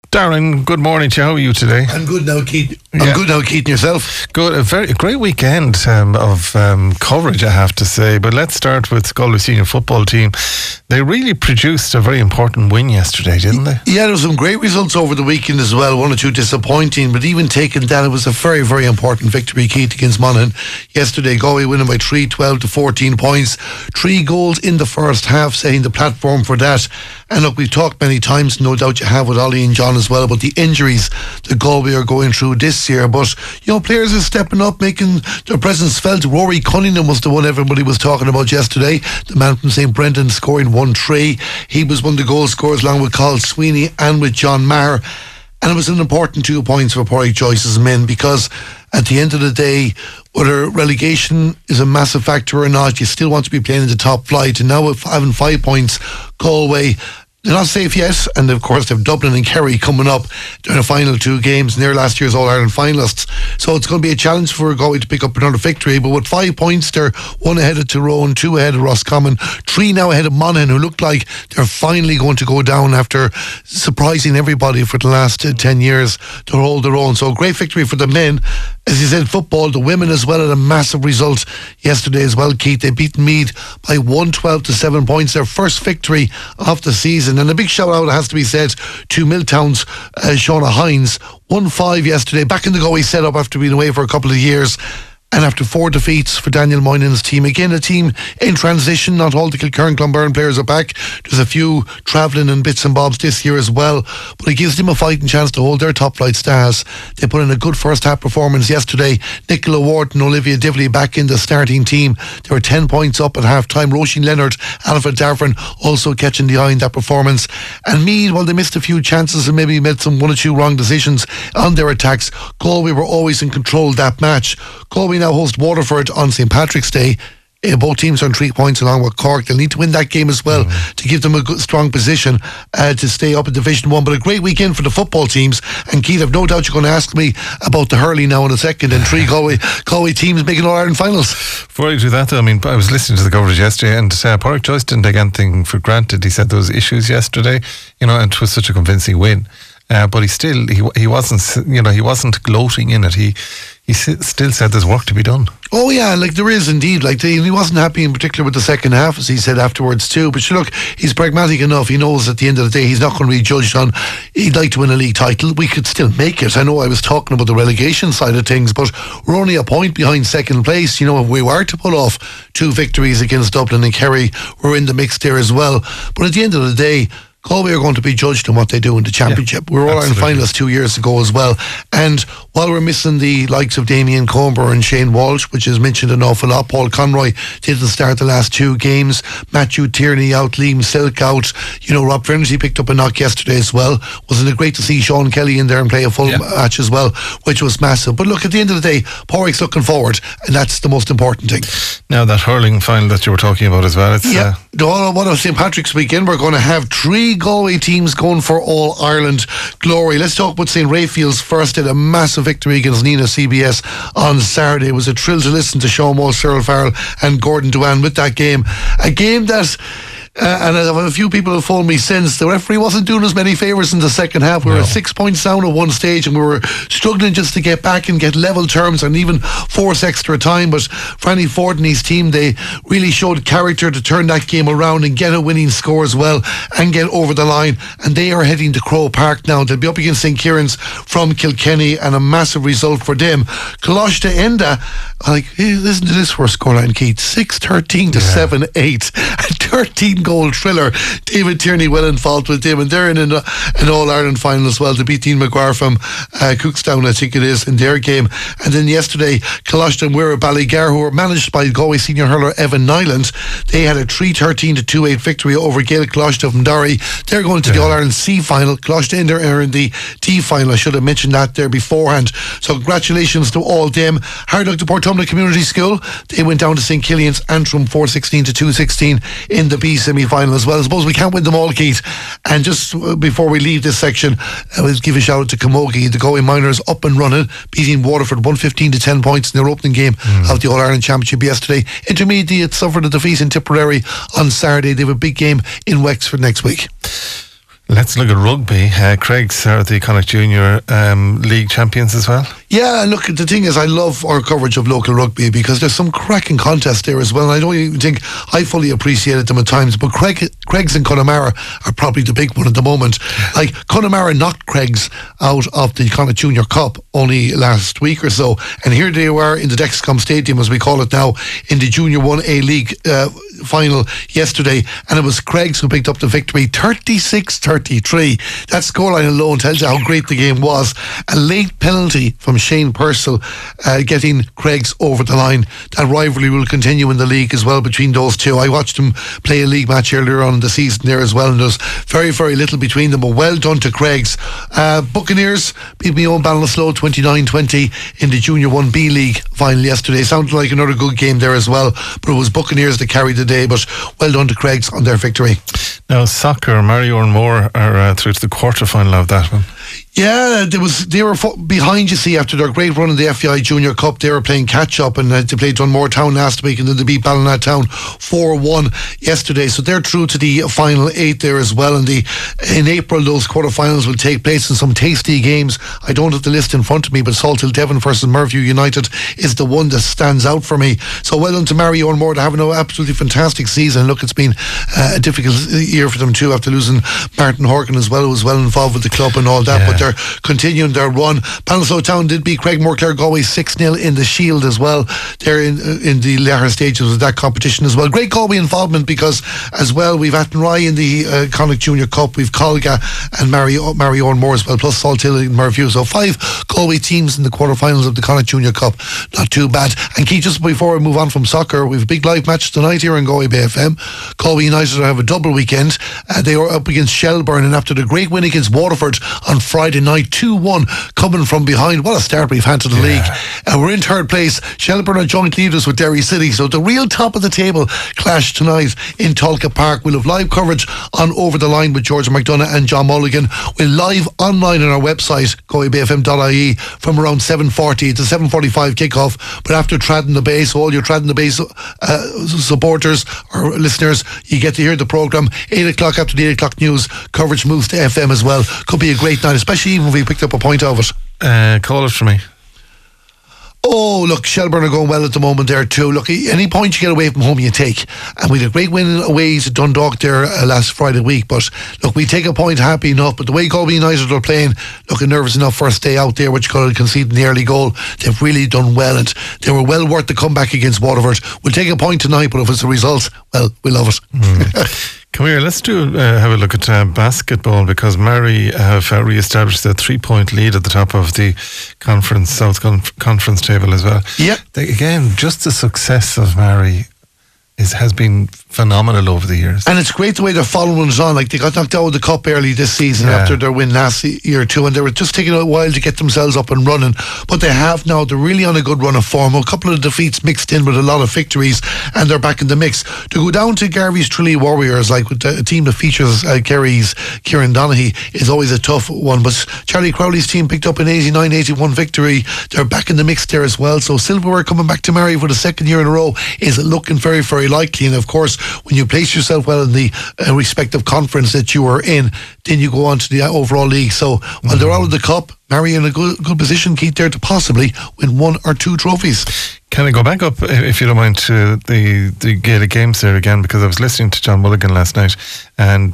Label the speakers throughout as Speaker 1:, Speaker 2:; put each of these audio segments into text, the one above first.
Speaker 1: Darren, good morning to you. How are you today?
Speaker 2: I'm good now, Keith. I'm good now, Keith, and yourself?
Speaker 1: Good. A great weekend of coverage, I have to say. But let's start with Galway Senior Football Team. They really produced a very important win yesterday, didn't they?
Speaker 2: Yeah, there were some great results over the weekend as well. One or two disappointing, but even taking that, it was a very, very important victory, Keith, against Monaghan yesterday. Galway winning by 12 to 14 points. 3 goals in the first half, setting the platform for that. And look, we've talked many times, no doubt you have, with Ollie and John as well, about the injuries that Galway are going through this year. But, you know, players are stepping up, making their presence felt. Rory Cunningham was the one everybody was talking about yesterday. The man from St. Brendan scoring 1-3. He was one of the goal scorers along with Carl Sweeney and with John Maher. And it was an important 2 points for Pádraig Joyce's men, because at the end of the day, whether relegation is a massive factor or not, you still want to be playing in the top flight. And now with having 5 points, Galway, they're not safe yet, and of course they've Dublin and Kerry coming up during the final 2 games, and they're last year's All-Ireland finalists. So it's going to be a challenge for Galway to pick up another victory, but with 5 points, they're 1 ahead of Tyrone, 2 ahead of Roscommon, 3 now ahead of Monaghan, who look like they're finally going to go down after surprising everybody for the last 10 years to hold their own. So a great victory for the men. As you said, football, the women as well had a massive result yesterday as well, Keith. They beat Meath by 112 to 7 points, their first victory of the season. And a big shout out, has to be said, to Milltown's Shauna Hines. 1-5 yesterday, back in the Galway setup after being away for a couple of years. And after 4 defeats for Daniel Moynihan's team. Again, a team in transition. Not all the Kilkerran Clonberne players are back. There's a few travelling and bits and bobs this year as well. But it gives them a fighting chance to hold their top flight stars. They put in a good first half performance yesterday. Nicola Ward and Olivia Divley back in the starting team. They were 10 points up at half time. Roisin Leonard, Alfred Darvin also catching the eye in that performance. And Meath, while they missed a few chances and maybe made some 1 or 2 wrong decisions on their attacks, Galway were always in control of that match. Galway now host Waterford on St. Patrick's Day. Both teams are on 3 points along with Cork. They'll need to win that game as well to give them a good, strong position to stay up in Division 1. But a great weekend for the football teams. And Keith, I've no doubt you're going to ask me about the hurling now in a second, and 3 Galway teams making All-Ireland finals.
Speaker 1: Before I do that, though, I mean, I was listening to the coverage yesterday, and Pádraig Joyce didn't take anything for granted. He said there was issues yesterday, you know, and it was such a convincing win. But he wasn't gloating in it. He still said there's work to be done.
Speaker 2: Oh yeah, like there is indeed. Like he wasn't happy in particular with the second half, as he said afterwards too. But look, he's pragmatic enough. He knows at the end of the day he's not going to be judged on. He'd like to win a league title. We could still make it. I know I was talking about the relegation side of things, but we're only a point behind second place. You know, if we were to pull off 2 victories against Dublin and Kerry, we're in the mix there as well. But at the end of the day, Galway are going to be judged on what they do in the championship. We were all in finalists 2 years ago as well. And while we're missing the likes of Damien Comber and Shane Walsh, which is mentioned an awful lot, Paul Conroy didn't start the last 2 games. Matthew Tierney out, Liam Silk out. You know, Rob Frenzy picked up a knock yesterday as well. Wasn't it great to see Sean Kelly in there and play a full match as well, which was massive. But look, at the end of the day, Pádraig's looking forward, and that's the most important thing.
Speaker 1: Now, that hurling final that you were talking about as well.
Speaker 2: One of St. Patrick's weekend, we're going to have 3 Galway teams going for All-Ireland glory. Let's talk about St. Raphael's first. Did a massive victory against Nina CBS on Saturday. It was a thrill to listen to Sean Moore, Cyril Farrell and Gordon Duane with that game. A game that and a few people have phoned me since. The referee wasn't doing us many favours in the second half. We were 6 points down at one stage, and we were struggling just to get back and get level terms and even force extra time. But Franny Ford and his team, they really showed character to turn that game around and get a winning score as well and get over the line. And they are heading to Croke Park now. They'll be up against St. Kieran's from Kilkenny, and a massive result for them. Coláiste Enda, like, listen to this for a scoreline, Keith. 6-13 to 7-8. A 13-goal thriller. David Tierney well involved with them, and they're in an All-Ireland final as well to beat Dean McGuire from Cookstown, I think it is, in their game. And then yesterday, Coláiste and Weir Ballygar, who were managed by Galway senior hurler Evan Nyland, they had a 3-13 to 2-8 victory over Gael Coláiste from Derry. They're going to the All-Ireland C final. Coláiste Enda are in the D final. I should have mentioned that there beforehand. So congratulations to all them. Hard luck to Portumna Community School. They went down to St. Killian's Antrim 4-16 to 2-16 in the B semi-final as well. I suppose we can't win them all, Keith. And just before we leave this section, I will give a shout out to Camogie. The Galway Miners up and running, beating Waterford 115 to 10 points in their opening game of the All-Ireland Championship yesterday. Intermediate suffered a defeat in Tipperary on Saturday. They have a big game in Wexford next week.
Speaker 1: Let's look at rugby. Craig's are the Connacht Junior League champions as well.
Speaker 2: Yeah, look, the thing is, I love our coverage of local rugby because there's some cracking contests there as well. And I don't even think I fully appreciated them at times, but Craig's and Connemara are probably the big one at the moment. Like, Connemara knocked Craig's out of the Connacht Junior Cup only last week or so, and here they were in the Dexcom Stadium, as we call it now, in the Junior 1A League final yesterday, and it was Craig's who picked up the victory, 36-33. That scoreline alone tells you how great the game was. A late penalty from Shane Purcell getting Craig's over the line. That rivalry will continue in the league as well between those two. I watched them play a league match earlier on in the season there as well, and there's very, very little between them, but well done to Craig's. Buccaneers beat me own Ballinasloe 29-20 in the Junior 1B League final yesterday. Sounded like another good game there as well, but it was Buccaneers that carried the day, but well done to Craig's on their victory.
Speaker 1: Now, soccer, Mario and Moore are through to the quarter-final of that one.
Speaker 2: Yeah, they were behind, you see, after their great run in the FEI Junior Cup. They were playing catch-up, and they played Dunmore Town last week, and then they beat Ballinatown 4-1 yesterday. So they're through to the final 8 there as well. And in April, those quarterfinals will take place in some tasty games. I don't have the list in front of me, but Salthill Devon versus Merview United is the one that stands out for me. So well done to Mario and Moore. They're having an absolutely fantastic season. Look, it's been a difficult year for them too, after losing Martin Horgan as well, who was well involved with the club and all that. Yeah. But they're continuing their run. Ballinasloe Town did beat Craigmore Clare Galway 6-0 in the Shield as well. They're in the latter stages of that competition as well. Great Galway involvement, because as well we've Athenry in the Connacht Junior Cup, we've Colga and Mario and Moore as well, plus Salthill and Merview. So 5 Galway teams in the quarterfinals of the Connacht Junior Cup. Not too bad. And Keith, just before we move on from soccer, we have a big live match tonight here in Galway Bay FM. Galway United have a double weekend. They are up against Shelburne, and after the great win against Waterford on Friday night, 2-1, coming from behind. What a start we've had to the league. We're in third place. Shelburne are joint leaders with Derry City, so the real top of the table clash tonight in Tulka Park. We'll have live coverage on Over the Line with George McDonough and John Mulligan. We'll live online on our website, galwaybayfm.ie, from around 7:40. It's a 7:45 kickoff, but after Tradden the Bay, so all your Tradden the Bay supporters or listeners, you get to hear the programme. 8 o'clock after the 8 o'clock news, coverage moves to FM as well. Could be a great night, especially even if we picked up a point of it.
Speaker 1: Call it for me.
Speaker 2: Oh, look, Shelburne are going well at the moment there too. Look, any point you get away from home you take, and we had a great win away to Dundalk there last Friday week, but look, we take a point happy enough. But the way Galway United are playing, looking nervous enough first day out there, which could concede the early goal, they've really done well, and they were well worth the comeback against Waterford. We'll take a point tonight, but if it's a result, well, we love it.
Speaker 1: Come here, let's have a look at basketball, because Mary have re-established their 3-point lead at the top of the South Conference table as well.
Speaker 2: Yeah.
Speaker 1: Again, just the success of Mary has been phenomenal over the years.
Speaker 2: And it's great the way they're following us on. Like, they got knocked out of the cup early this season after their win last year too, and they were just taking a while to get themselves up and running, but they have now. They're really on a good run of form. A couple of defeats mixed in with a lot of victories, and they're back in the mix. To go down to Garvey's Tralee Warriors, like with a team that features Kerry's Kieran Donaghy, is always a tough one, but Charlie Crowley's team picked up an 89-81 victory. They're back in the mix there as well. So silverware coming back to Mary for the second year in a row is looking very, very likely. And of course, when you place yourself well in the respective conference that you are in, then you go on to the overall league. So while they're out of the cup, Mary in a good position, Keith, there to possibly win 1 or 2 trophies.
Speaker 1: Can I go back up, if you don't mind, to the Gaelic games there again, because I was listening to John Mulligan last night, and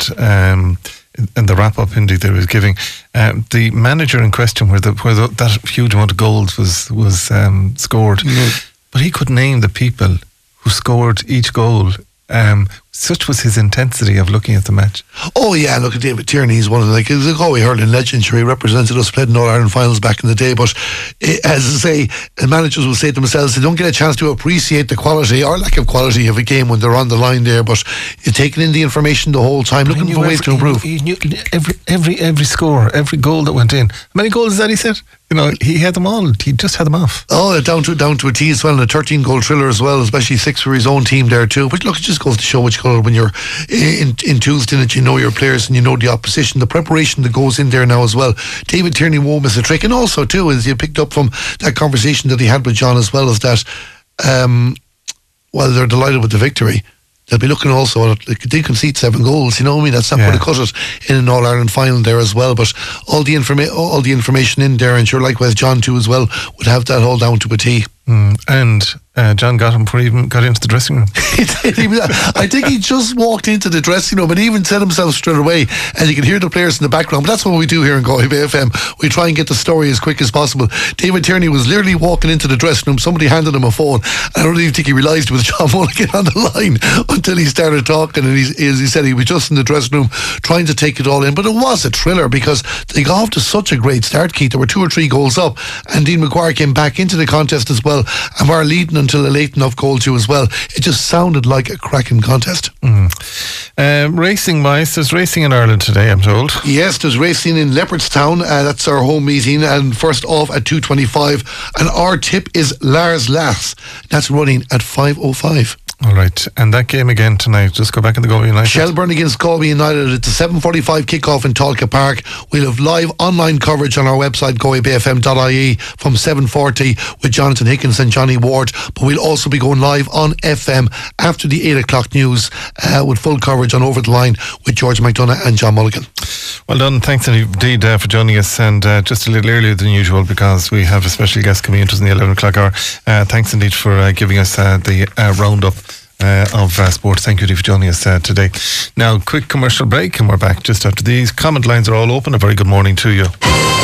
Speaker 1: the wrap-up indeed that he was giving, the manager in question where that huge amount of goals was scored, but he could name the people who scored each goal. Such was his intensity of looking at the match.
Speaker 2: Oh yeah, look at David Tierney. He's one of he's a Galway hurling legend. He represented us, played in All-Ireland finals back in the day, but as I say, managers will say to themselves, they don't get a chance to appreciate the quality or lack of quality of a game when they're on the line there, but you're taking in the information the whole time, looking for ways to improve.
Speaker 1: He knew every score, every goal that went in. How many goals is that, he said? He had them all. He just had them off.
Speaker 2: Oh, down to a T as well, and a 13-goal thriller as well, especially 6 for his own team there too. But look, it just goes to show which colour when you're enthused in it. You know your players and you know the opposition, the preparation that goes in there now as well. David Tierney won't miss a trick, and also too, as you picked up from that conversation that he had with John as well, is that while they're delighted with the victory, they'll be looking also at it. They concede 7 goals. You know what I mean? That's not going to cut it in an All-Ireland final there as well. But all the information in there, and sure, likewise John too as well, would have that all down to a T.
Speaker 1: And John got him before he even got into the dressing room.
Speaker 2: I think he just walked into the dressing room and even said himself straight away, and you can hear the players in the background. But that's what we do here in Galway Bay FM. We try and get the story as quick as possible. David Tierney was literally walking into the dressing room. Somebody handed him a phone. I don't even think he realised it was John Mulligan on the line until he started talking, and as he said, he was just in the dressing room trying to take it all in. But it was a thriller because they got off to such a great start, Keith. There were 2 or 3 goals up, and Dean Maguire came back into the contest as well, and were leading until a late enough goal too as well. It just sounded like a cracking contest.
Speaker 1: Racing wise, there's racing in Ireland today, I'm told.
Speaker 2: Yes, there's racing in Leopardstown. That's our home meeting, and first off at 2:25, and our tip is Lars Lass. That's running at 5:05.
Speaker 1: All right, and that game again tonight, just go back in the Galway United.
Speaker 2: Shelburne against Galway United. It's a 7:45 kickoff in Talca Park. We'll have live online coverage on our website, galwaybayfm.ie, from 7:40 with Jonathan Higgins and Johnny Ward. But we'll also be going live on FM after the 8 o'clock news with full coverage on Over the Line with George McDonough and John Mulligan.
Speaker 1: Well done. Thanks indeed for joining us, and just a little earlier than usual because we have a special guest coming into us in the 11 o'clock hour. Thanks indeed for giving us the roundup of sport. Thank you for joining us today. Now, quick commercial break, and we're back just after these. Comment lines are all open. A very good morning to you.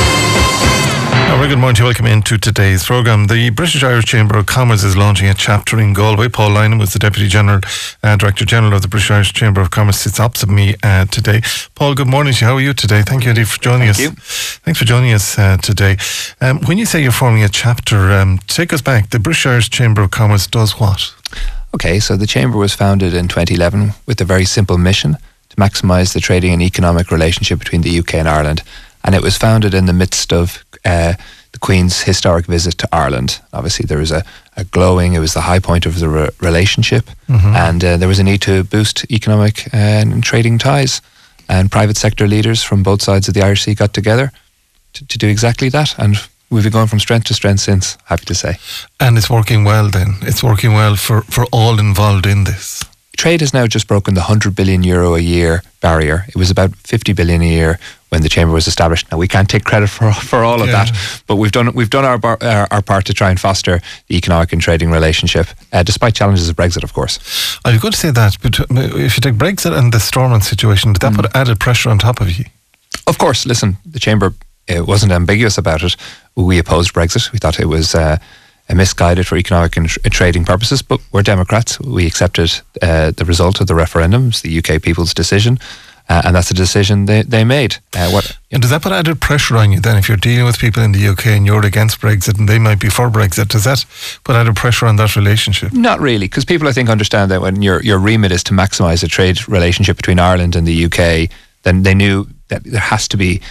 Speaker 1: A very good morning to you. Welcome into today's programme. The British Irish Chamber of Commerce is launching a chapter in Galway. Paul Lynham was the Deputy Director General of the British Irish Chamber of Commerce, sits opposite me today. Paul, good morning to you. How are you today? Thank you indeed for joining us.
Speaker 3: Thank you.
Speaker 1: Thanks for joining us today. When you say you're forming a chapter, take us back. The British Irish Chamber of Commerce does what?
Speaker 3: Okay, so the Chamber was founded in 2011 with a very simple mission to maximise the trading and economic relationship between the UK and Ireland. And it was founded in the midst of the Queen's historic visit to Ireland. Obviously, there was a glowing, it was the high point of the relationship, and there was a need to boost economic and trading ties. And private sector leaders from both sides of the Irish Sea got together to do exactly that. And we've been going from strength to strength since, happy to say.
Speaker 1: And it's working well then? It's working well for all involved in this?
Speaker 3: Trade has now just broken the €100 billion a year barrier. It was about 50 billion a year when the Chamber was established. Now, we can't take credit for all of that, but we've done our part to try and foster the economic and trading relationship, despite challenges of Brexit, of course.
Speaker 1: I was going to say that, but if you take Brexit and the Stormont situation, did that put added pressure on top of you?
Speaker 3: Of course. Listen, the Chamber wasn't ambiguous about it. We opposed Brexit. We thought it was misguided for economic and trading purposes, but we're Democrats. We accepted the result of the referendum. It's the UK people's decision, and that's a decision they made.
Speaker 1: And does that put added pressure on you then if you're dealing with people in the UK and you're against Brexit and they might be for Brexit? Does that put added pressure on that relationship?
Speaker 3: Not really, because people, I think, understand that when your remit is to maximise the trade relationship between Ireland and the UK, then they knew that there has to be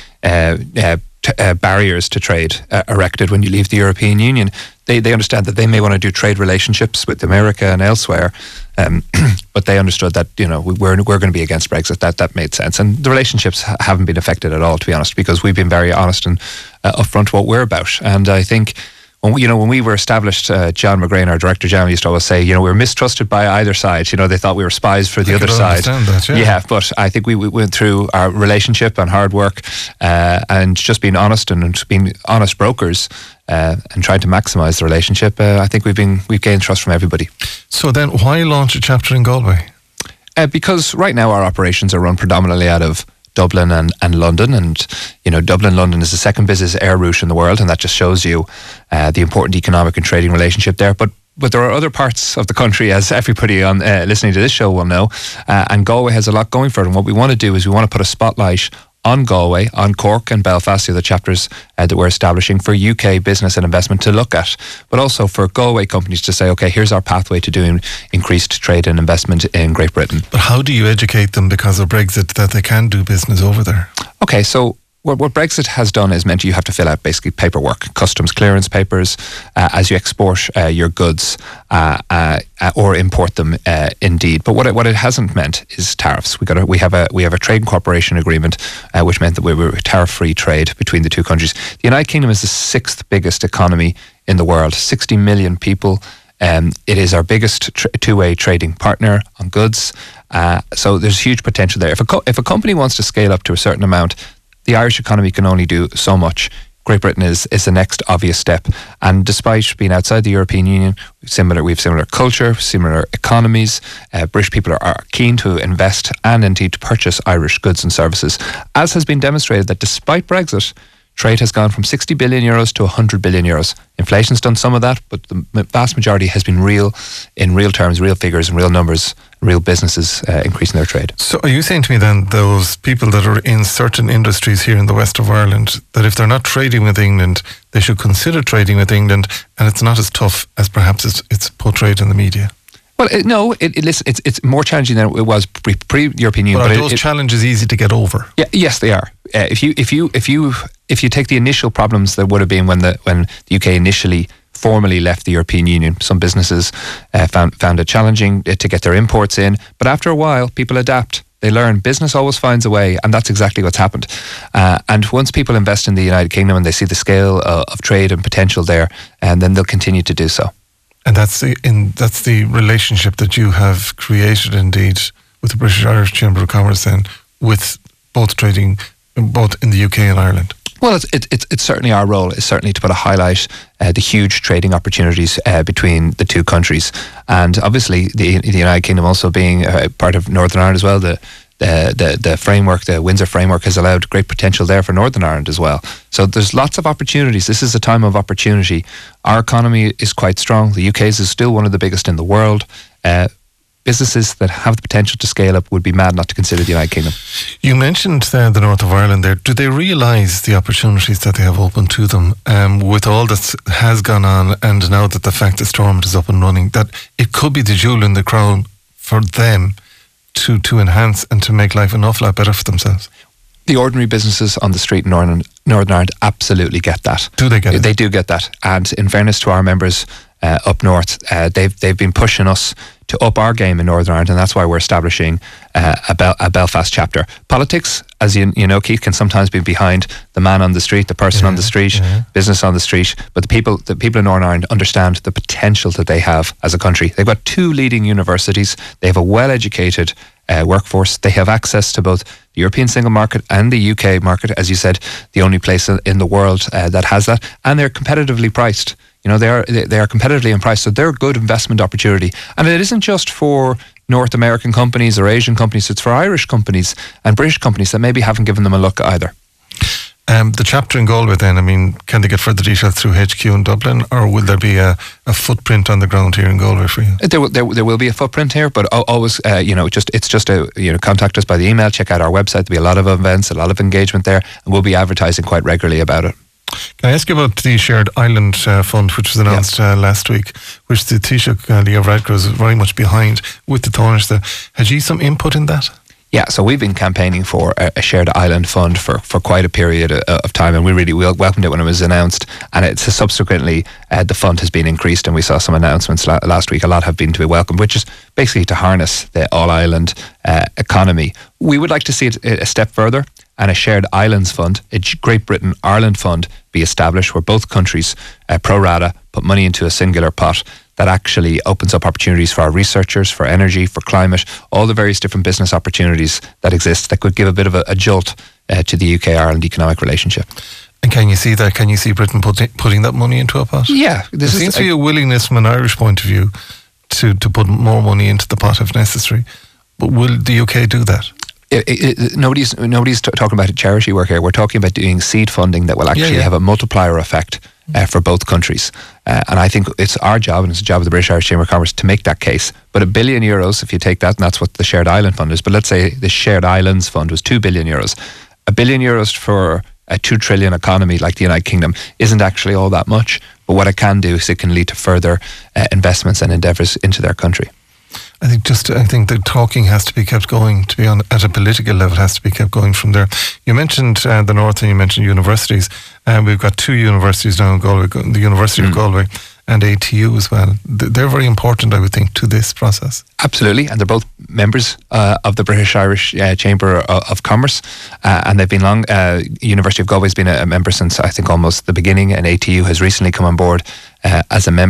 Speaker 3: barriers to trade erected when you leave the European Union. They understand that they may want to do trade relationships with America and elsewhere, but they understood that we're going to be against Brexit. That made sense, and the relationships haven't been affected at all, to be honest, because we've been very honest and upfront what we're about. And I think when we were established, John McGrain, our Director General, used to always say, we were mistrusted by either side. They thought we were spies for the other side.
Speaker 1: That,
Speaker 3: but I think we went through our relationship and hard work and just being honest and being honest brokers and trying to maximise the relationship. I think we've gained trust from everybody. So
Speaker 1: then, why launch a chapter in Galway?
Speaker 3: Because right now our operations are run predominantly out of Dublin and London, and Dublin-London is the second busiest air route in the world, and that just shows you the important economic and trading relationship there. But there are other parts of the country, as everybody on listening to this show will know, and Galway has a lot going for it. And what we want to do is we want to put a spotlight on Galway, on Cork and Belfast, the other chapters that we're establishing for UK business and investment to look at, but also for Galway companies to say, okay, here's our pathway to doing increased trade and investment in Great Britain.
Speaker 1: But how do you educate them because of Brexit that they can do business over there?
Speaker 3: Okay, so what Brexit has done is meant you have to fill out basically paperwork, customs clearance papers, as you export your goods or import them. Indeed, but what it hasn't meant is tariffs. We have a trade and cooperation agreement, which meant that we were tariff-free trade between the two countries. The United Kingdom is the 6th biggest economy in the world. 60 million people It is our biggest two-way trading partner on goods. So there's huge potential there. If a company wants to scale up to a certain amount, the Irish economy can only do so much. Great Britain is the next obvious step. And despite being outside the European Union, we have similar culture, similar economies. British people are keen to invest and indeed to purchase Irish goods and services, as has been demonstrated that despite Brexit, trade has gone from 60 billion euros to 100 billion euros. Inflation's done some of that, but the vast majority has been in real terms, real figures and real numbers, real businesses increasing their trade.
Speaker 1: So are you saying to me then, those people that are in certain industries here in the west of Ireland, that if they're not trading with England, they should consider trading with England, and it's not as tough as perhaps it's portrayed in the media?
Speaker 3: Well, listen, it's more challenging than it was pre-European Union.
Speaker 1: But are those challenges easy to get over?
Speaker 3: Yeah, yes, they are. If you take the initial problems that would have been when the UK initially formally left the European Union, some businesses found it challenging to get their imports in. But after a while, people adapt. They learn. Business always finds a way, and that's exactly what's happened. And once people invest in the United Kingdom and they see the scale of trade and potential there, and then they'll continue to do so.
Speaker 1: And that's the relationship that you have created, indeed, with the British Irish Chamber of Commerce, then, with both trading both in the UK and Ireland.
Speaker 3: Well, it's certainly our role is certainly to put a highlight the huge trading opportunities between the two countries, and obviously the United Kingdom also being part of Northern Ireland as well. The framework, the Windsor framework, has allowed great potential there for Northern Ireland as well. So there's lots of opportunities. This is a time of opportunity. Our economy is quite strong. The UK's is still one of the biggest in the world. Businesses that have the potential to scale up would be mad not to consider the United Kingdom.
Speaker 1: You mentioned the north of Ireland there. Do they realise the opportunities that they have open to them with all that has gone on, and now that the fact that Stormont is up and running, that it could be the jewel in the crown for them to enhance and to make life an awful lot better for themselves?
Speaker 3: The ordinary businesses on the street in Northern Ireland absolutely get that.
Speaker 1: Do they get it?
Speaker 3: They do get that. And in fairness to our members up north, they've been pushing us to up our game in Northern Ireland, and that's why we're establishing a Belfast chapter. Politics, as you know, Keith, can sometimes be behind the man on the street, the person on the street, business on the street. But the people in Northern Ireland understand the potential that they have as a country. They've got 2 leading universities. They have a well-educated workforce. They have access to both the European single market and the UK market, as you said, the only place in the world that has that, and they're competitively priced. You know, they are competitively priced, so they're a good investment opportunity. And it isn't just for North American companies or Asian companies, it's for Irish companies and British companies that maybe haven't given them a look either.
Speaker 1: The chapter in Galway then, I mean, can they get further details through HQ in Dublin, or will there be a footprint on the ground here in Galway for you?
Speaker 3: There will be a footprint here, but always, contact us by the email, check out our website. There'll be a lot of events, a lot of engagement there, and we'll be advertising quite regularly about it.
Speaker 1: Can I ask you about the Shared Island Fund, which was announced last week, which the Taoiseach Leo Varadkar is very much behind with the Taoiseach there. Has he some input in that?
Speaker 3: Yeah, so we've been campaigning for a Shared Island Fund for quite a period of time, and we really welcomed it when it was announced, and it's subsequently the fund has been increased, and we saw some announcements last week. A lot have been to be welcomed, which is basically to harness the all-island economy. We would like to see it a step further, and a Shared Islands Fund, a Great Britain Ireland Fund, be established where both countries pro rata put money into a singular pot that actually opens up opportunities for our researchers, for energy, for climate, all the various different business opportunities that exist that could give a bit of a jolt to the UK-Ireland economic relationship.
Speaker 1: And can you see that? Can you see Britain putting that money into a pot?
Speaker 3: Yeah.
Speaker 1: There seems to be a willingness from an Irish point of view to put more money into the pot if necessary. But will the UK do that?
Speaker 3: Nobody's talking about charity work here. We're talking about doing seed funding that will actually have a multiplier effect for both countries. And I think it's our job, and it's the job of the British Irish Chamber of Commerce to make that case. But €1 billion, if you take that, and that's what the Shared Island Fund is, but let's say the Shared Islands Fund was €2 billion. €1 billion for a 2 trillion economy like the United Kingdom isn't actually all that much. But what it can do is it can lead to further investments and endeavours into their country.
Speaker 1: I think the talking has to be kept going. To be on at a political level, it has to be kept going from there. You mentioned the North, and you mentioned universities. We've got 2 universities now in Galway, the University of Galway and ATU as well. They're very important, I would think, to this process.
Speaker 3: Absolutely, and they're both members of the British Irish Chamber of Commerce, and they've been long. University of Galway has been a member since I think almost the beginning, and ATU has recently come on board as a member.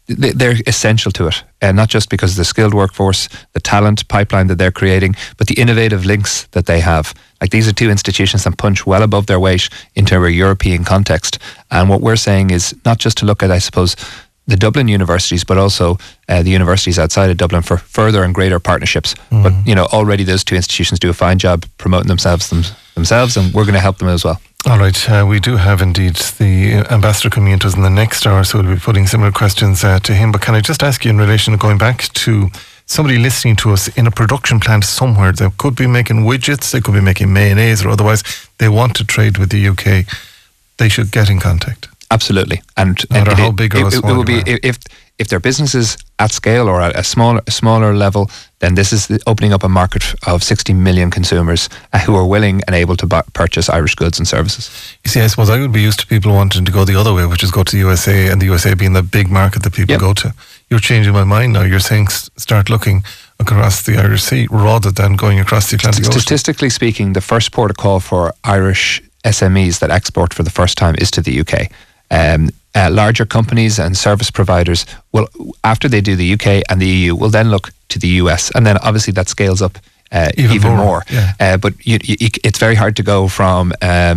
Speaker 3: they're essential to it, and not just because of the skilled workforce, the talent pipeline that they're creating, but the innovative links that they have. Like, these are two institutions that punch well above their weight into a European context. And what we're saying is not just to look at, I suppose, the Dublin universities, but also the universities outside of Dublin for further and greater partnerships. But already those two institutions do a fine job promoting themselves, and we're going to help them as well.
Speaker 1: All right, we do have indeed the ambassador coming into us in the next hour, so we'll be putting similar questions to him. But can I just ask you, in relation to going back to somebody listening to us in a production plant somewhere, they could be making widgets, they could be making mayonnaise, or otherwise they want to trade with the UK, they should get in contact.
Speaker 3: Absolutely, and
Speaker 1: how big or small
Speaker 3: it will be if their business is at scale or at a smaller level, then this is opening up a market of 60 million consumers who are willing and able to purchase Irish goods and services.
Speaker 1: You see, I suppose I would be used to people wanting to go the other way, which is go to the USA, and the USA being the big market that people go to. You're changing my mind now. You're saying start looking across the Irish Sea rather than going across the Atlantic Ocean.
Speaker 3: Statistically speaking, the first port of call for Irish SMEs that export for the first time is to the UK. Larger companies and service providers will, after they do the UK and the EU, will then look to the US, and then obviously that scales up even more.
Speaker 1: Yeah.
Speaker 3: But it's very hard to go from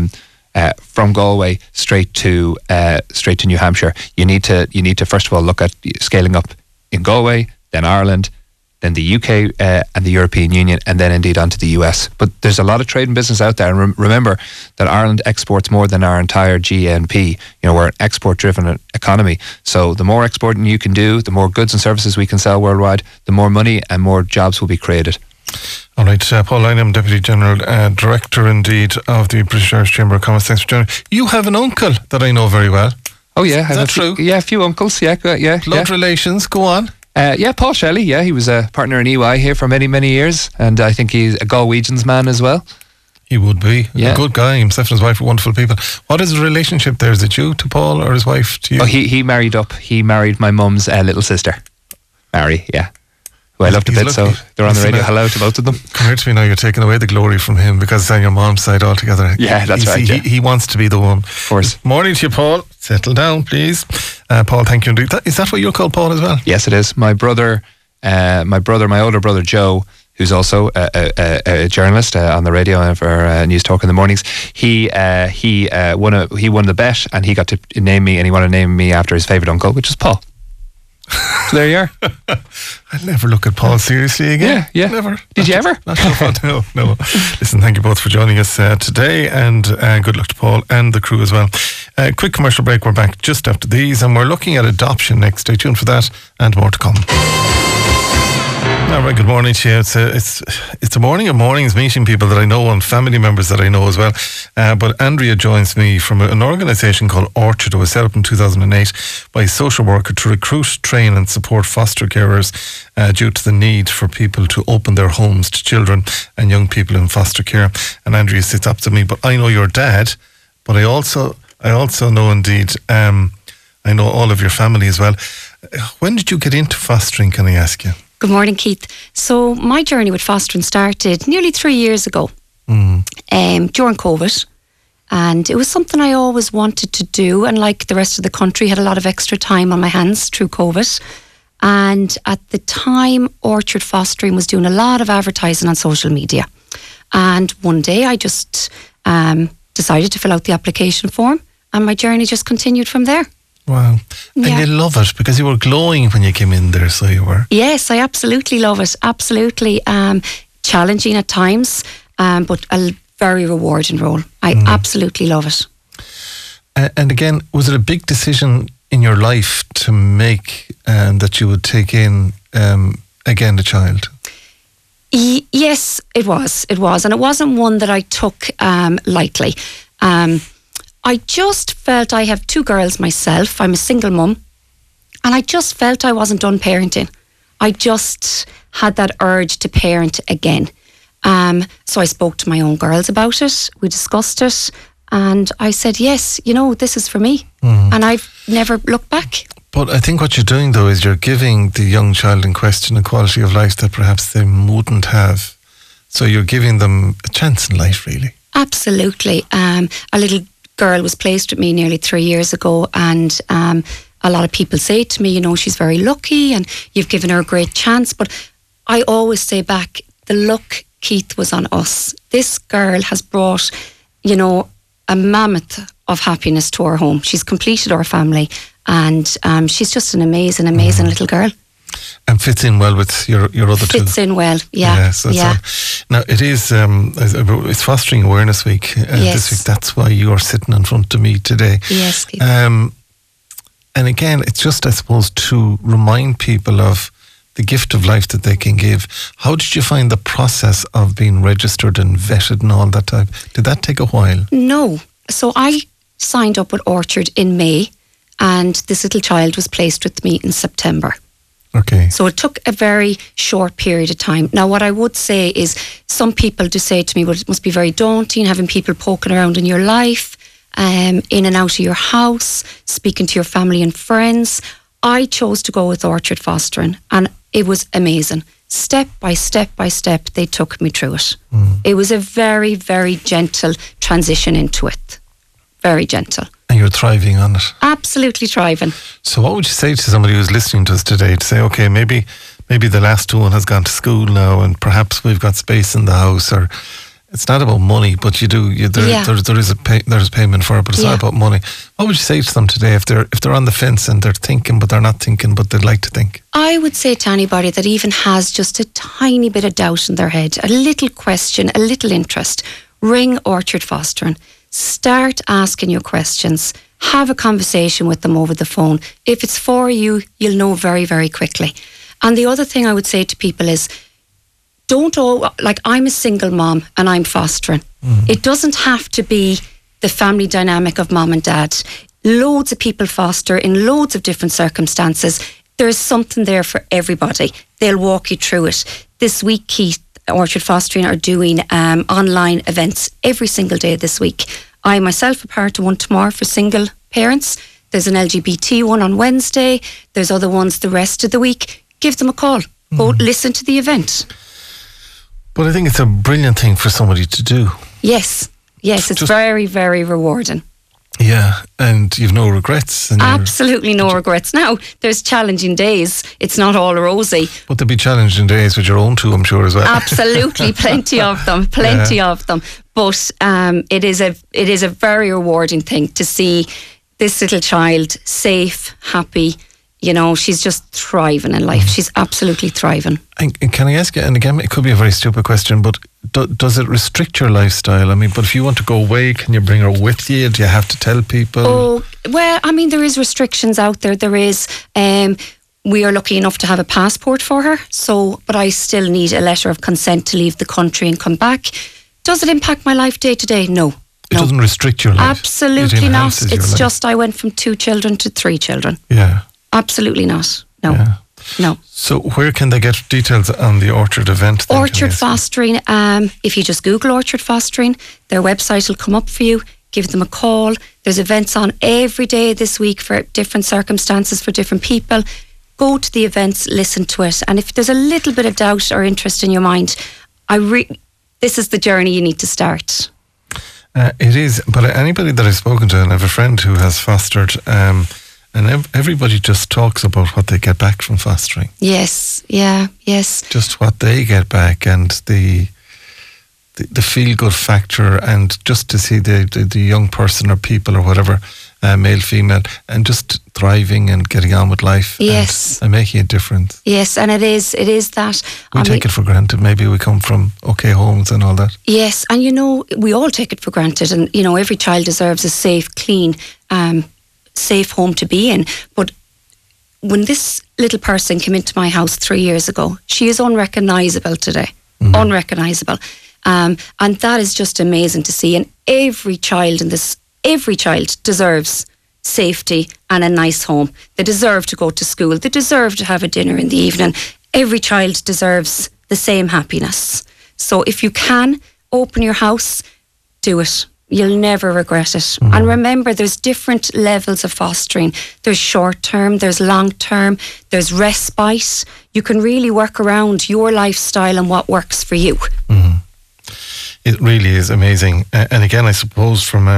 Speaker 3: Galway straight to New Hampshire. You need to first of all look at scaling up in Galway, then Ireland, then the UK and the European Union, and then indeed onto the US. But there's a lot of trade and business out there, and remember that Ireland exports more than our entire GNP. We're an export-driven economy. So the more exporting you can do, the more goods and services we can sell worldwide, the more money and more jobs will be created.
Speaker 1: All right, Paul Lynham, Deputy General Director indeed of the British Irish Chamber of Commerce. Thanks for joining. You have an uncle that I know very well.
Speaker 3: Oh yeah,
Speaker 1: is that true?
Speaker 3: A few uncles. Yeah.
Speaker 1: Blood relations. Go on.
Speaker 3: Paul Shelley, he was a partner in EY here for many, many years, and I think he's a Galwegians man as well.
Speaker 1: He would be. A good guy. Himself and his wife are wonderful people. What is the relationship there? Is it you to Paul or his wife to you?
Speaker 3: Oh, he married up. He married my mum's little sister, Mary, who I loved a bit, so they're on the radio. Hello to both of them.
Speaker 1: Come here to me now, you're taking away the glory from him because it's on your mom's side altogether.
Speaker 3: Yeah, that's right.
Speaker 1: He wants to be the one.
Speaker 3: Of course.
Speaker 1: Morning to you, Paul. Settle down, please. Paul, thank you indeed. Is that what you're called, Paul, as well?
Speaker 3: Yes, it is. My older brother Joe, who's also a journalist on the radio for News Talk in the mornings. He won the bet, and he got to name me, and he wanted to name me after his favourite uncle, which is Paul. So there you are.
Speaker 1: I'll never look at Paul seriously again.
Speaker 3: Yeah.
Speaker 1: Never.
Speaker 3: Did you ever?
Speaker 1: Not so fun. No. Listen, thank you both for joining us today, and good luck to Paul and the crew as well. Quick commercial break. We're back just after these, and we're looking at adoption next. Stay tuned for that and more to come. All right, good morning to you. It's a morning of mornings meeting people that I know and family members that I know as well. But Andrea joins me from an organisation called Orchard. It was set up in 2008 by a social worker to recruit, train and support foster carers due to the need for people to open their homes to children and young people in foster care. And Andrea sits up to me, but I know your dad, but I also know indeed, I know all of your family as well. When did you get into fostering, can I ask you?
Speaker 4: Good morning, Keith. So my journey with fostering started nearly 3 years ago during COVID, and it was something I always wanted to do, and like the rest of the country had a lot of extra time on my hands through COVID. And at the time, Orchard Fostering was doing a lot of advertising on social media, and one day I just decided to fill out the application form, and my journey just continued from there.
Speaker 1: Wow. And you love it because you were glowing when you came in there, so you were.
Speaker 4: Yes, I absolutely love it. Absolutely. Challenging at times, but a very rewarding role. I absolutely love it.
Speaker 1: And again, was it a big decision in your life to make that you would take in, again, the child?
Speaker 4: Yes, it was. And it wasn't one that I took lightly. I just felt I have 2 girls myself. I'm a single mum. And I just felt I wasn't done parenting. I just had that urge to parent again. So I spoke to my own girls about it. We discussed it. And I said, yes, this is for me. And I've never looked back.
Speaker 1: But I think what you're doing, though, is you're giving the young child in question a quality of life that perhaps they wouldn't have. So you're giving them a chance in life, really.
Speaker 4: Absolutely. A little girl was placed with me nearly 3 years ago, and a lot of people say to me, she's very lucky and you've given her a great chance. But I always say back, the luck, Keith, was on us. This girl has brought, a mammoth of happiness to our home. She's completed our family, and she's just an amazing little girl.
Speaker 1: And fits in well with your other two.
Speaker 4: Fits in well, yeah.
Speaker 1: Yes, that's now, it is, it's Fostering Awareness Week this week. That's why you're sitting in front of me today.
Speaker 4: Yes, Keith.
Speaker 1: And again, it's just, I suppose, to remind people of the gift of life that they can give. How did you find the process of being registered and vetted and all that type? Did that take a while?
Speaker 4: No. So I signed up with Orchard in May, and this little child was placed with me in September.
Speaker 1: Okay.
Speaker 4: So it took a very short period of time. Now, what I would say is, some people do say to me, well, it must be very daunting having people poking around in your life, in and out of your house, speaking to your family and friends. I chose to go with Orchard Fostering, and it was amazing. Step by step by step, they took me through it. It was a very, very gentle transition into it. Very gentle.
Speaker 1: And you're thriving on it.
Speaker 4: Absolutely thriving.
Speaker 1: So what would you say to somebody who's listening to us today to say, okay, maybe the last one has gone to school now and perhaps we've got space in the house, or it's not about money, but there's payment for it, but it's not about money. What would you say to them today if they're on the fence and they're thinking, but they're not thinking, but they'd like to think?
Speaker 4: I would say to anybody that even has just a tiny bit of doubt in their head, a little question, a little interest, ring Orchard Fostering. Start asking your questions. Have a conversation with them over the phone. If it's for you, you'll know very, very quickly. And the other thing I would say to people is, I'm a single mom and I'm fostering. It doesn't have to be the family dynamic of mom and dad. Loads of people foster in loads of different circumstances. There's something there for everybody. They'll walk you through it. This week, Keith, Orchard Fostering are doing online events every single day this week. I myself are part of one tomorrow for single parents. There's an LGBT one on Wednesday. There's other ones the rest of the week. Give them a call. Go listen to the event.
Speaker 1: But I think it's a brilliant thing for somebody to do.
Speaker 4: Yes, it's very, very rewarding.
Speaker 1: Yeah, and you've no regrets.
Speaker 4: Absolutely no regrets. Now, there's challenging days. It's not all rosy.
Speaker 1: But there'll be challenging days with your own two, I'm sure, as well.
Speaker 4: Absolutely, plenty of them. But it is a very rewarding thing to see this little child safe, happy. She's just thriving in life. She's absolutely thriving.
Speaker 1: And can I ask you, and again, it could be a very stupid question, but does it restrict your lifestyle? I mean, but if you want to go away, can you bring her with you? Do you have to tell people?
Speaker 4: Oh, well, I mean, there is restrictions out there. There is. We are lucky enough to have a passport for her. But I still need a letter of consent to leave the country and come back. Does it impact my life day to day? No.
Speaker 1: It doesn't restrict your life?
Speaker 4: Absolutely not. It's just I went from 2 children to 3 children.
Speaker 1: Yeah.
Speaker 4: Absolutely not. No.
Speaker 1: Yeah.
Speaker 4: No.
Speaker 1: So where can they get details on the Orchard event?
Speaker 4: Orchard Fostering. If you just Google Orchard Fostering, their website will come up for you. Give them a call. There's events on every day this week for different circumstances for different people. Go to the events, listen to it. And if there's a little bit of doubt or interest in your mind, this is the journey you need to start.
Speaker 1: It is. But anybody that I've spoken to, and I have a friend who has fostered, and everybody just talks about what they get back from fostering.
Speaker 4: Yes, yes.
Speaker 1: Just what they get back, and the feel-good factor, and just to see the young person or people or whatever, male, female, and just thriving and getting on with life.
Speaker 4: Yes.
Speaker 1: And making a difference.
Speaker 4: Yes, and it is that.
Speaker 1: We take it for granted. Maybe we come from okay homes and all that.
Speaker 4: Yes, and we all take it for granted, and every child deserves a safe, clean, safe home to be in. But when this little person came into my house 3 years ago, she is unrecognisable today. Unrecognisable. And that is just amazing to see. And every child deserves safety and a nice home. They deserve to go to school. They deserve to have a dinner in the evening. Every child deserves the same happiness. So if you can open your house, do it. You'll never regret it. And remember, there's different levels of fostering. There's short term, there's long term, there's respite. You can really work around your lifestyle and what works for you.
Speaker 1: It really is amazing. And again, I suppose from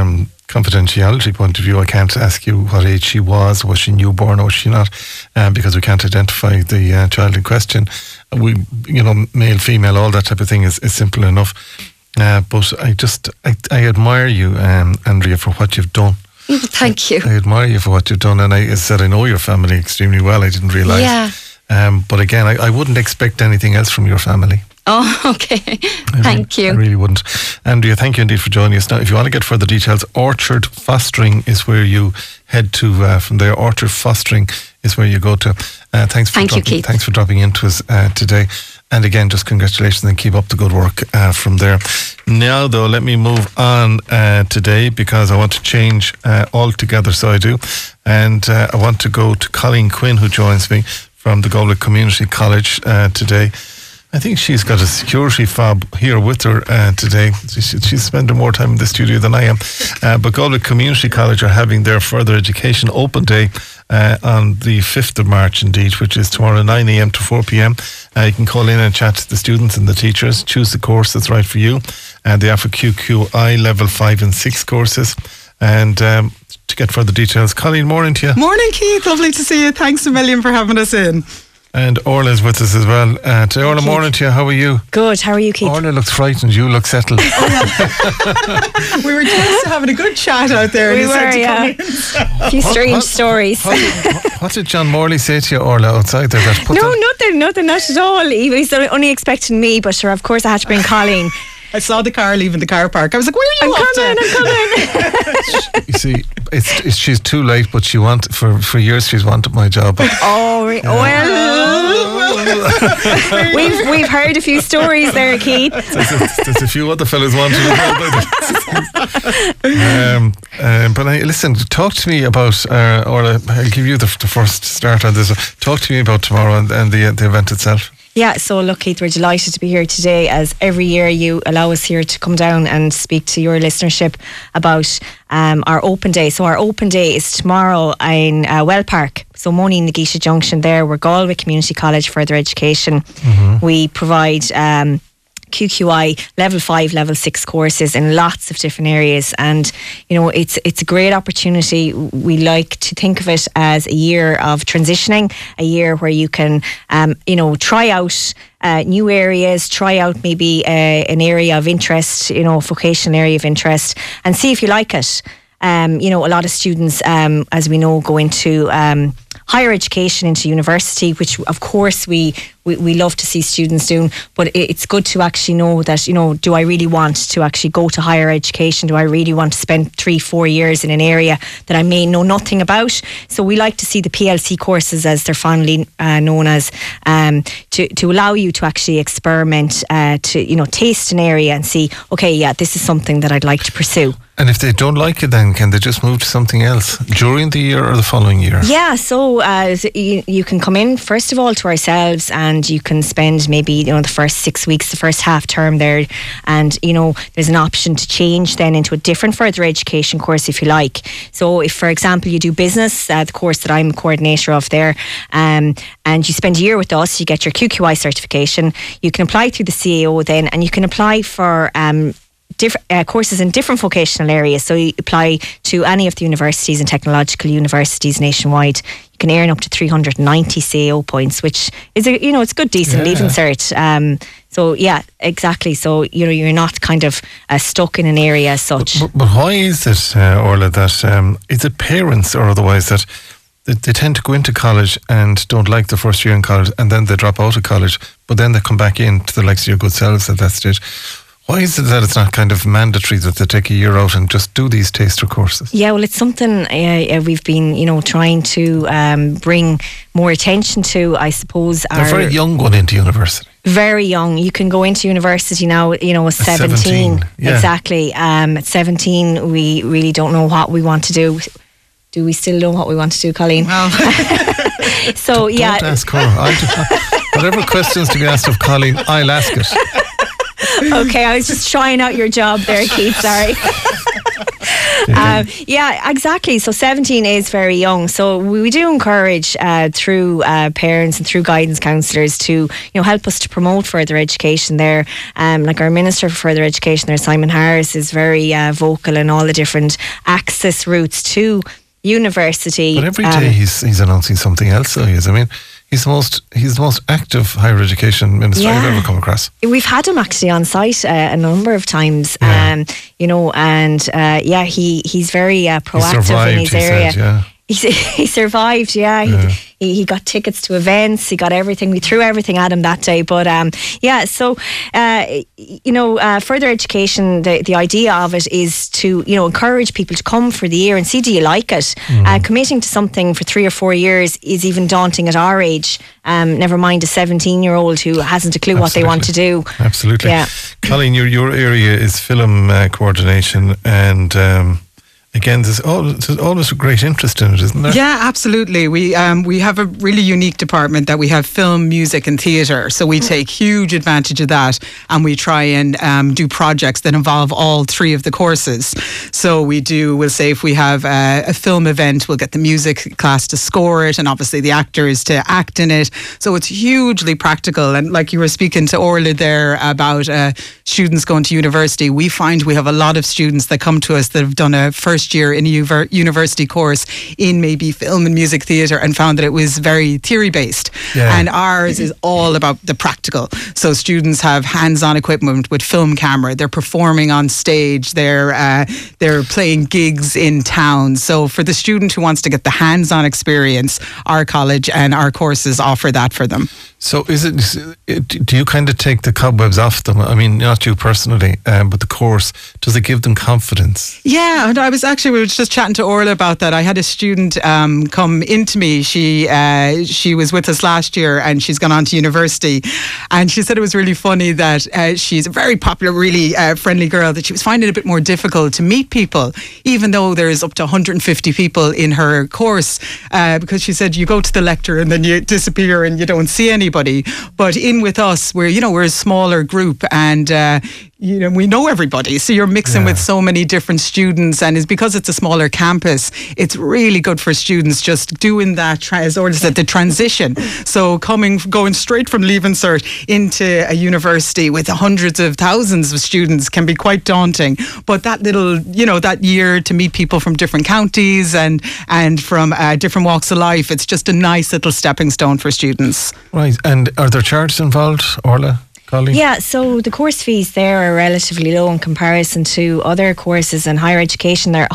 Speaker 1: confidentiality point of view, I can't ask you what age she was she newborn or was she not, because we can't identify the child in question. We, male, female, all that type of thing is simple enough. But I admire you, Andrea, for what you've done.
Speaker 4: Thank you.
Speaker 1: I admire you for what you've done, and I said I know your family extremely well. I didn't realise.
Speaker 4: Yeah.
Speaker 1: But again, I wouldn't expect anything else from your family.
Speaker 4: Oh, okay. Thank you.
Speaker 1: I really wouldn't. Andrea, thank you indeed for joining us. Now, if you want to get further details, Orchard Fostering is where you head to from there. Orchard Fostering is where you go to. Thank you, Keith. Thanks for dropping into us today. And again, just congratulations and keep up the good work from there. Now, though, let me move on today because I want to change altogether, so I do. And I want to go to Colleen Quinn, who joins me from the Galway Community College today. I think she's got a security fob here with her today. She's spending more time in the studio than I am. But Galway Community College are having their further education open day on the 5th of March, indeed, which is tomorrow 9 a.m. to 4 p.m. You can call in and chat to the students and the teachers, choose the course that's right for you. They offer QQI level 5 and 6 courses. And to get further details, Colleen, morning to you.
Speaker 5: Morning, Keith. Lovely to see you. Thanks a million for having us in.
Speaker 1: And Orla's with us as well. Today, Orla, morning to you. How are you?
Speaker 6: Good. How are you, Keith?
Speaker 1: Orla looks frightened. You look settled.
Speaker 5: We were just having a good chat out there.
Speaker 6: We were, yeah. A few strange stories.
Speaker 1: What did John Morley say to you, Orla, outside there?
Speaker 6: Nothing, not at all. He was only expecting me, but sure, of course I had to bring Colleen.
Speaker 5: I saw the car leaving the car park. I was like, where are you
Speaker 6: I'm coming.
Speaker 1: You see, she's too late, but for years she's wanted my job.
Speaker 6: Oh, well. We've heard a few stories there, Keith.
Speaker 1: There's a few other fellas wanted it. But listen, talk to me about, Orla, I'll give you the first start on this. Talk to me about tomorrow and the event itself.
Speaker 6: Yeah, so look, Keith, we're delighted to be here today, as every year you allow us here to come down and speak to your listenership about our open day. So our open day is tomorrow in Well Park, so Money Nagisha Junction there. We're Galway Community College Further Education. Mm-hmm. We provide QQI level 5, level 6 courses in lots of different areas, and it's a great opportunity. We like to think of it as a year of transitioning, a year where you can try out new areas, try out maybe an area of interest, vocational area of interest, and see if you like it. A lot of students, as we know, go into higher education, into university, which of course we love to see students doing, but it's good to actually know that, do I really want to actually go to higher education? Do I really want to spend 3-4 years in an area that I may know nothing about? So we like to see the PLC courses, as they're fondly known as, to allow you to actually experiment, to taste an area and see, okay, yeah, this is something that I'd like to pursue.
Speaker 1: And if they don't like it, then can they just move to something else during the year or the following year?
Speaker 6: Yeah, so you can come in, first of all, to ourselves, and you can spend maybe the first 6 weeks, the first half term there, and there's an option to change then into a different further education course if you like. So if, for example, you do business, the course that I'm a coordinator of there, and you spend a year with us, you get your QQI certification. You can apply through the CAO then, and you can apply for different courses in different vocational areas. So you apply to any of the universities and technological universities nationwide. You can earn up to 390 CAO points, which is it's a good, decent leaving cert. So yeah, exactly. So you're not kind of stuck in an area as such.
Speaker 1: But why is it, Orla, that is it parents or otherwise that they tend to go into college and don't like the first year in college, and then they drop out of college, but then they come back into the likes of your good selves at that stage? Why is it that it's not kind of mandatory that they take a year out and just do these taster courses? Yeah,
Speaker 6: well, it's something we've been, trying to bring more attention to, I suppose.
Speaker 1: They're very young going into university.
Speaker 6: Very young. You can go into university now, at 17.
Speaker 1: Yeah.
Speaker 6: Exactly. At 17, we really don't know what we want to do. Do we still know what we want to do, Colleen?
Speaker 5: Well.
Speaker 6: So, yeah.
Speaker 1: Don't ask her. Whatever questions to be asked of Colleen, I'll ask it.
Speaker 6: Okay, I was just trying out your job there, Keith, sorry. Yeah, exactly. So 17 is very young. So we do encourage through parents and through guidance counsellors to help us to promote further education there. Like our Minister for Further Education there, Simon Harris, is very vocal in all the different access routes to university.
Speaker 1: But every day he's announcing something else. So he is. I mean, he's the most active higher education minister I've ever come across.
Speaker 6: We've had him actually on site a number of times. He's very proactive in his area.
Speaker 1: Said,
Speaker 6: he survived, He got tickets to events. He got everything. We threw everything at him that day. But further education, the idea of it is to encourage people to come for the year and see, do you like it? Committing to something for 3 or 4 years is even daunting at our age. Never mind a 17-year-old who hasn't a clue what they want to do.
Speaker 1: Absolutely.
Speaker 6: Yeah.
Speaker 1: Colleen, your area is film coordination, and again, there's always a great interest in it, isn't there?
Speaker 5: Yeah, absolutely. We have a really unique department that we have film, music and theatre. So we take huge advantage of that, and we try and do projects that involve all 3 of the courses. So we'll say if we have a film event, we'll get the music class to score it, and obviously the actors to act in it. So it's hugely practical. And like you were speaking to Orla there about students going to university, we find we have a lot of students that come to us that have done a first year in a university course in maybe film and music theatre and found that it was very theory based. And ours is all about the practical. So students have hands-on equipment with film camera. They're performing on stage. They're playing gigs in town. So for the student who wants to get the hands-on experience, our college and our courses offer that for them.
Speaker 1: So do you kind of take the cobwebs off them? I mean, not you personally, but the course, does it give them confidence?
Speaker 5: Yeah, and we were just chatting to Orla about that. I had a student come into me. She was with us last year and she's gone on to university. And she said it was really funny that she's a very popular, really friendly girl, that she was finding it a bit more difficult to meet people, even though there's up to 150 people in her course, because she said you go to the lecture and then you disappear and you don't see anybody. But in with us, we're a smaller group, and we know everybody. So you're mixing with so many different students, and it's because it's a smaller campus, it's really good for students just doing that, as Orla said, the transition. So going straight from Leaving Cert into a university with hundreds of thousands of students can be quite daunting. But that little, that year to meet people from different counties and from different walks of life, it's just a nice little stepping stone for students.
Speaker 1: Right. And are there charges involved, Orla? Colleen?
Speaker 6: Yeah, so the course fees there are relatively low in comparison to other courses in higher education. They're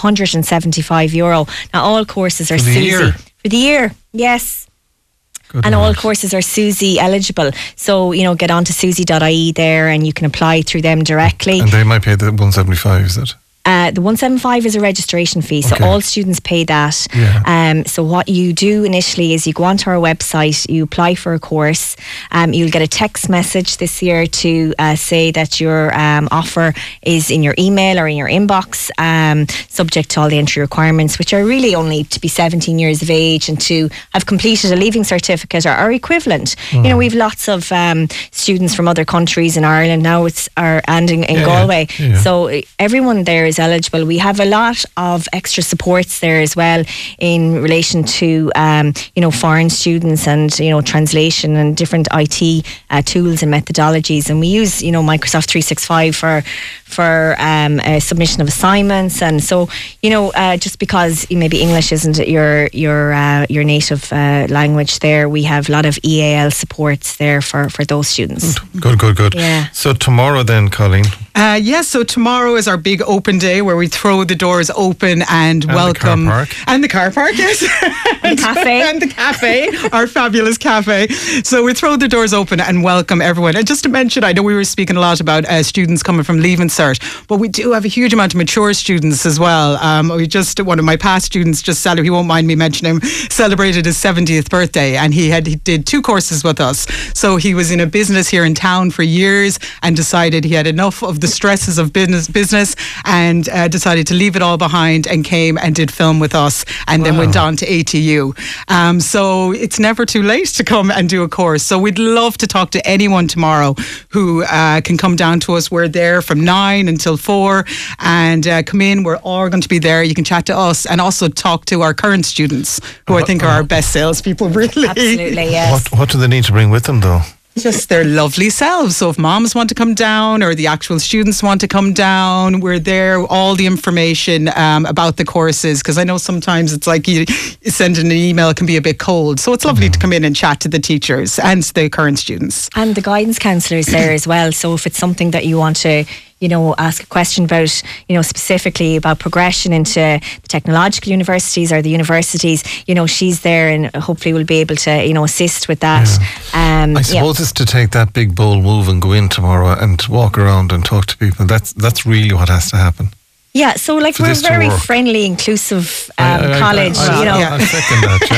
Speaker 6: €175. Now, all courses are SUSI. For the year, yes.
Speaker 1: Good
Speaker 6: and
Speaker 1: Lord.
Speaker 6: all courses are SUSI eligible. So, get onto susi.ie there and you can apply through them directly.
Speaker 1: And they might pay the 175, is it?
Speaker 6: The 175 is a registration fee, so all students pay that.
Speaker 1: Yeah.
Speaker 6: So what you do initially is you go onto our website, you apply for a course, you'll get a text message this year to say that your offer is in your email or in your inbox, subject to all the entry requirements, which are really only to be 17 years of age and to have completed a leaving certificate or equivalent. We've lots of students from other countries in Ireland now, and in Galway.
Speaker 1: Yeah.
Speaker 6: So everyone there is eligible. We have a lot of extra supports there as well in relation to foreign students and translation and different IT tools and methodologies, and we use Microsoft 365 for submission of assignments. And so just because maybe English isn't your native language, there we have a lot of EAL supports there for those students.
Speaker 1: Good.
Speaker 6: Yeah.
Speaker 1: So tomorrow then, Colleen?
Speaker 5: So tomorrow is our big open day where we throw the doors open and welcome.
Speaker 1: The car park.
Speaker 5: And the car park, yes.
Speaker 6: And the cafe.
Speaker 5: And the cafe, our fabulous cafe. So we throw the doors open and welcome everyone. And just to mention, I know we were speaking a lot about students coming from Leaving Cert, but we do have a huge amount of mature students as well. One of my past students he won't mind me mentioning him, celebrated his 70th birthday, and he did 2 courses with us. So he was in a business here in town for years and decided he had enough of the stresses of business and decided to leave it all behind and came and did film with us and then went on to ATU. So it's never too late to come and do a course. So we'd love to talk to anyone tomorrow who can come down to us. We're there from 9 until 4 and come in. We're all going to be there. You can chat to us and also talk to our current students who I think are our best salespeople, really.
Speaker 6: Absolutely, yes.
Speaker 1: What do they need to bring with them, though?
Speaker 5: Just their lovely selves. So if moms want to come down or the actual students want to come down, we're there. All the information about the courses, because I know sometimes it's like you sending an email can be a bit cold. So it's lovely to come in and chat to the teachers and the current students.
Speaker 6: And the guidance counsellors there as well. So if it's something that you want to, ask a question about, specifically about progression into the technological universities or the universities, she's there and hopefully will be able to, assist with that.
Speaker 1: I suppose it's to take that big bold move and go in tomorrow and walk around and talk to people. That's really what has to happen.
Speaker 6: Yeah, so we're a very friendly, inclusive college.
Speaker 1: I'll second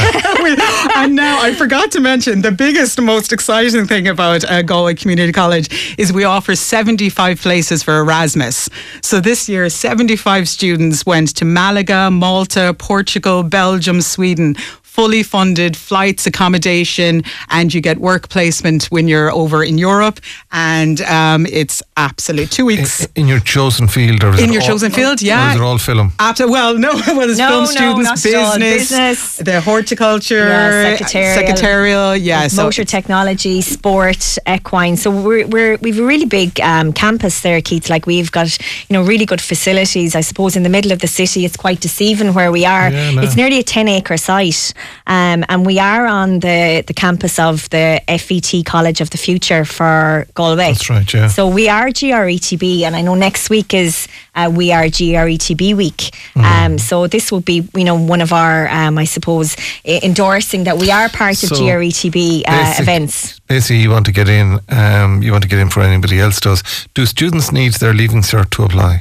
Speaker 1: that,
Speaker 5: And now I forgot to mention the biggest, most exciting thing about Galway Community College is we offer 75 places for Erasmus. So this year, 75 students went to Malaga, Malta, Portugal, Belgium, Sweden. Fully funded flights, accommodation, and you get work placement when you're over in Europe. And it's absolute 2 weeks.
Speaker 1: In your chosen field? Or
Speaker 5: in your chosen field, yeah.
Speaker 1: Or is it all film?
Speaker 5: Well, it's film students, business, the horticulture, secretarial,
Speaker 6: motor technology, sport, equine. So we've a really big campus there, Keith. We've got really good facilities. I suppose in the middle of the city, it's quite deceiving where we are. It's nearly a 10-acre site. And we are on the campus of the FET College of the Future for Galway.
Speaker 1: That's right, yeah.
Speaker 6: So we are GRETB, and I know next week is we are GRETB week. So this will be, one of our, I suppose, endorsing that we are part of GRETB events.
Speaker 1: Basically, you want to get in. You want to get in for anybody else does. Do students need their Leaving Cert to apply?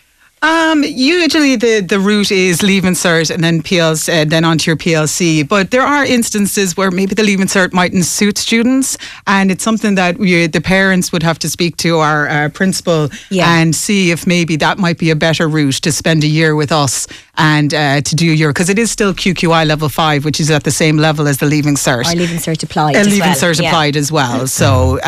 Speaker 5: Usually the route is Leaving Cert and then PLC, then onto your PLC. But there are instances where maybe the Leaving Cert mightn't suit students, and it's something that the parents would have to speak to our principal and see if maybe that might be a better route to spend a year with us and to do because it is still QQI level 5, which is at the same level as the Leaving Cert.
Speaker 6: Our Leaving Cert applied.
Speaker 5: Leaving Cert applied as well. So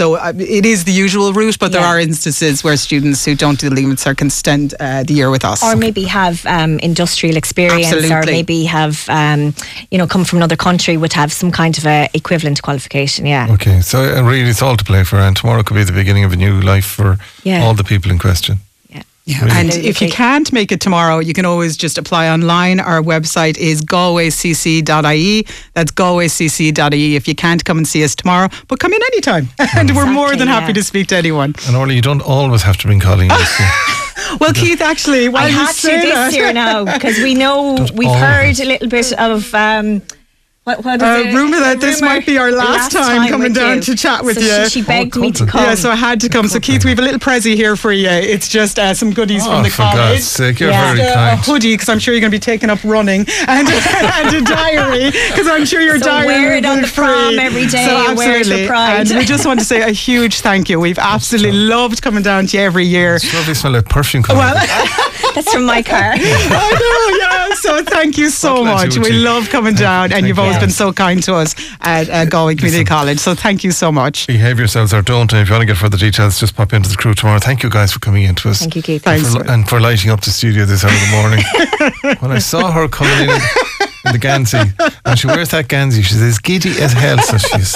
Speaker 5: it is the usual route, but there are instances where students who don't do the Leaving Cert can spend the year with us,
Speaker 6: or maybe have industrial experience.
Speaker 5: Absolutely.
Speaker 6: Or maybe have come from another country, would have some kind of a equivalent qualification.
Speaker 1: Okay, so really it's all to play for, and tomorrow could be the beginning of a new life for all the people in question.
Speaker 5: Yeah. Really. And if you can't make it tomorrow, you can always just apply online. Our website is galwaycc.ie. That's galwaycc.ie if you can't come and see us tomorrow. But come in anytime. And we're more than happy to speak to anyone.
Speaker 1: And Orly, you don't always have to bring Colleen this year.
Speaker 5: Well, Keith, actually,
Speaker 6: I had to this year now, because we've heard a little bit of... What is it?
Speaker 5: Rumour that this might be our last time coming down to chat with you.
Speaker 6: She begged me to come.
Speaker 5: Yeah, so I had to come. So Keith, we have a little prezi here for you. It's just some goodies from the college.
Speaker 1: For God's sake, you're very kind.
Speaker 5: A hoodie, because I'm sure you're going to be taking up running, and a diary, because I'm sure your diary
Speaker 6: wear it on the prom every day.
Speaker 5: So
Speaker 6: wear it for Pride.
Speaker 5: And we just want to say a huge thank you. We've absolutely loved coming down to you every year.
Speaker 1: It's lovely smell of perfume coming.
Speaker 6: Well, that's from my car.
Speaker 5: I know, yeah. So thank you so much. We love coming down, and you've always been so kind to us at Galway Community College. So thank you so much.
Speaker 1: Behave yourselves or don't. And if you want to get further details, just pop into the crew tomorrow. Thank you guys for coming in to us.
Speaker 6: Thank you, Keith.
Speaker 5: Thanks.
Speaker 1: And for lighting up the studio this hour of the morning. When I saw her coming in the Gansey, and she wears that Gansey, she's as giddy as hell, so she's...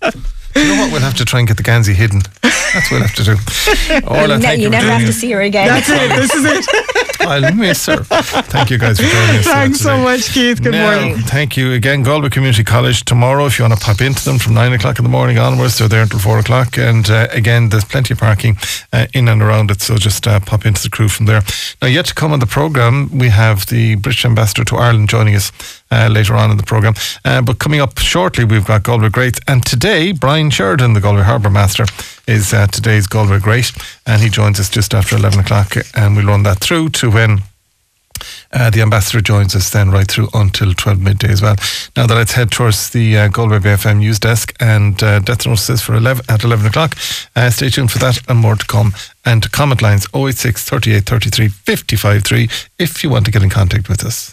Speaker 1: You know what? We'll have to try and get the Gansey hidden. That's what we'll have to do. Orla,
Speaker 6: you never have to see her again.
Speaker 5: That's it. This is it.
Speaker 1: I'll miss her. Thank you guys for joining us.
Speaker 5: Thanks so much, Keith. Good morning.
Speaker 1: Thank you again. Galway Community College tomorrow, if you want to pop into them from 9 o'clock in the morning onwards, they're there until 4 o'clock. And again, there's plenty of parking in and around it, so just pop into the crew from there. Now, yet to come on the programme, we have the British Ambassador to Ireland joining us later on in the programme. But coming up shortly, we've got Galway Greats. And today, Brian Sheridan, the Galway Harbour Master, is today's Galway Great. And he joins us just after 11 o'clock. And we'll run that through to when The ambassador joins us then right through until 12 midday as well. Now that let's head towards the Galway Bay FM news desk, and death notices for 11 o'clock. Stay tuned for that and more to come. And comment lines 086 38 33 55 3 if you want to get in contact with us.